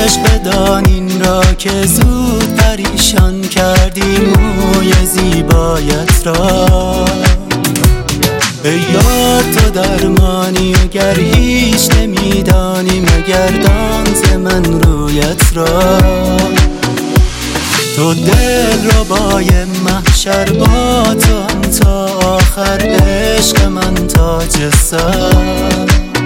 عشق بدان این را که زود پریشان کردی موی زیبایت را. ای یار تو درمانی اگر هیچ نمیدانی مگردان ز من رویت را. تو دل ربای محشر با تو تا آخر عشق من تاج سر.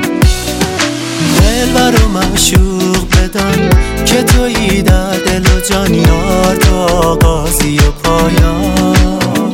دلبر و معشوق بدان که تویی در دل و جان یار تو آغازی و پایان.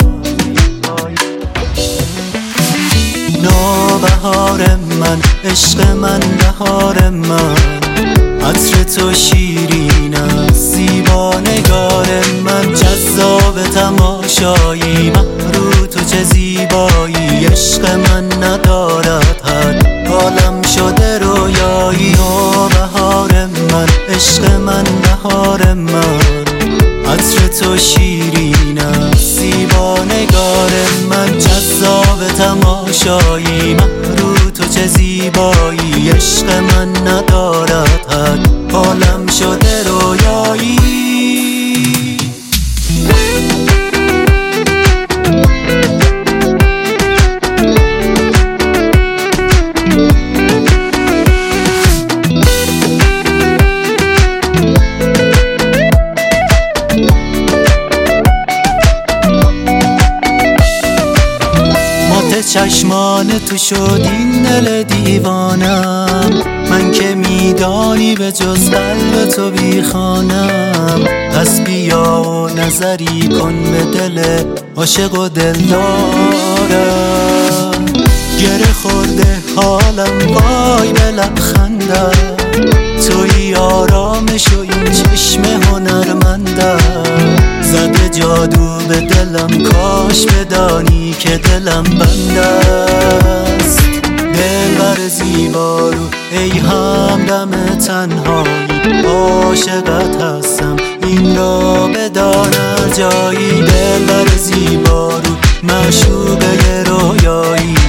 نوبهار من عشق من بهار من عطر تو شیرین است زیبا نگار من. جذاب تماشایی محرو تو چه زیبایی عشق من ندارد حد عالم شده رویایی. نوبهار من عشق من بهار من عطر تو شیرین است زیبا نگار من. جذاب تماشایی محرو تو چه زیبایی عشق من ندارد حد عالم شده رویایی. چشمان تو شد این دل دیوانم. من که میدانی به جز قلب تو بیخانم. پس بیا و نظری کن به دل عاشق و دلدارم. گره خورده حالم وای به لبخندم. توی آرامش و این چشم هنرمندم. زده جادو به دلم کاش بدانی که دلم بند است. دلبر زیبا رو ای همدم تنهایی عاشقت هستم این را بدان جایی. دلبر زیبا رو معشوقه رویایی